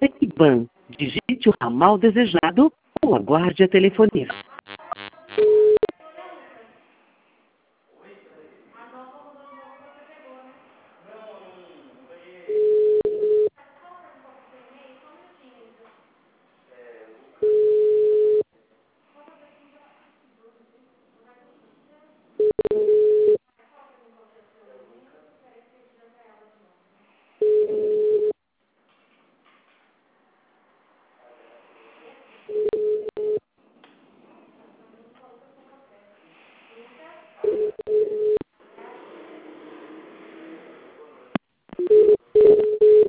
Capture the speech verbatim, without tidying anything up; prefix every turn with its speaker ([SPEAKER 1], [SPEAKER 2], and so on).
[SPEAKER 1] Etiban. Digite o ramal desejado ou aguarde a telefonia.